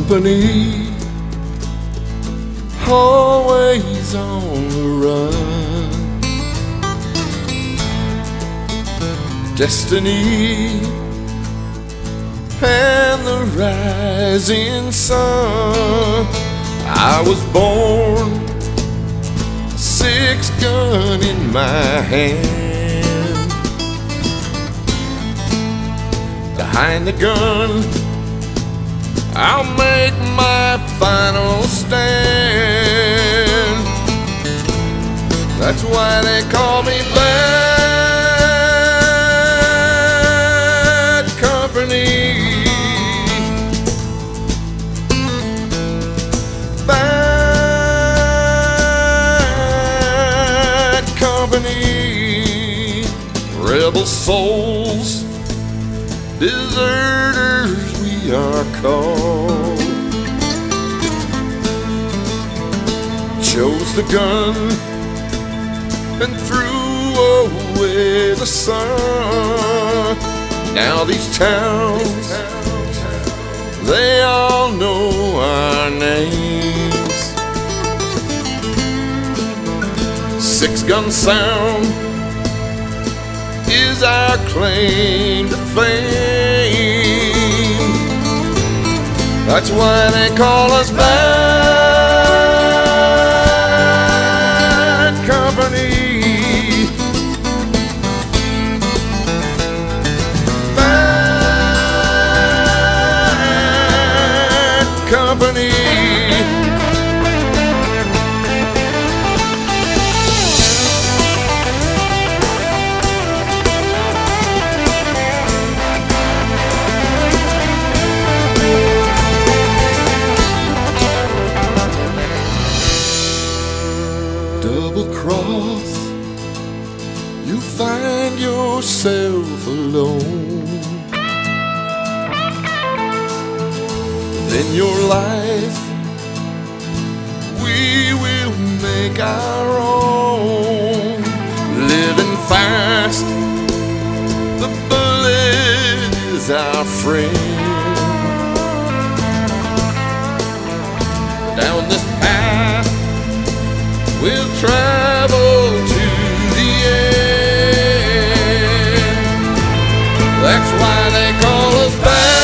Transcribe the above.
company, always on the run. Destiny and the rising sun. I was born, a 6-gun in my hand. Behind the gun, I'll make my final stand. That's why they call me Bad Company. Bad Company. Rebel souls, deserters we are called. Chose the gun and threw away the sun. Now these towns, they all know our names. 6-gun sound is our claim to fame. That's why they call us Bad Company. Bad Company. Double cross, you find yourself alone. Then your life we will make our own. Living fast, the bullet is our friend. Down this path we'll travel to the end. That's why they call us Bad